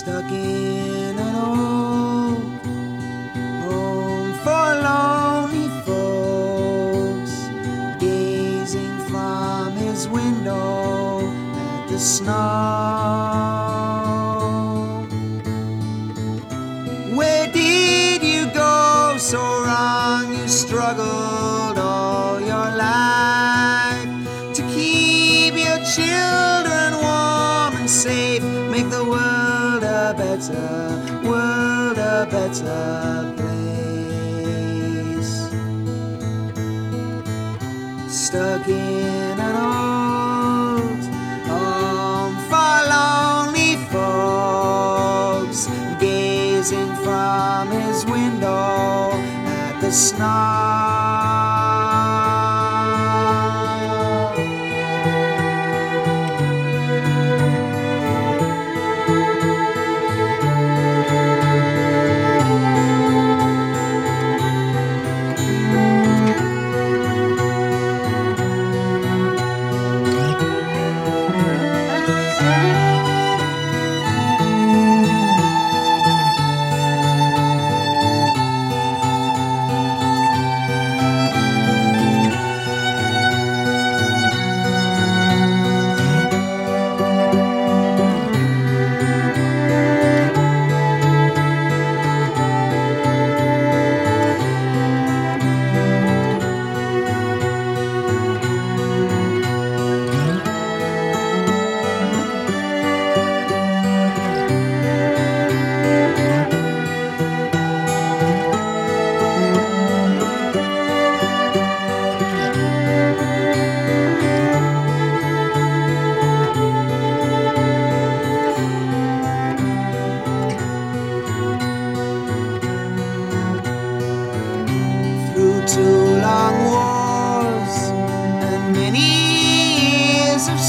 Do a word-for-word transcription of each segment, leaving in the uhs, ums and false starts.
stuck in an old home for lonely folks, gazing from his window at the snow. Where did you go so wrong? You struggled all your life to keep your children warm and safe, make the world a better, world a better place. Stuck in an old home for lonely folks, gazing from his window at the snow. Two long wars and many years of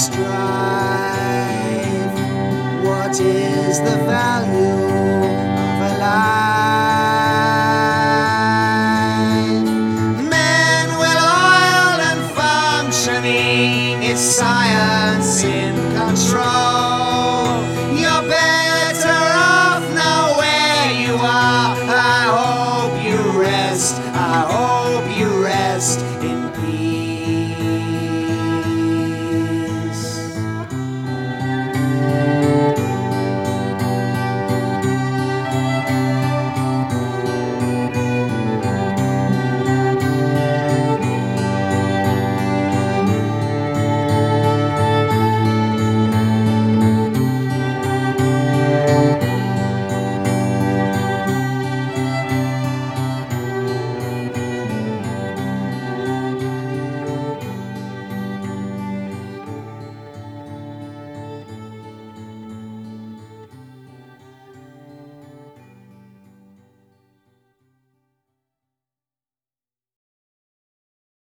strife, what is the value of a life?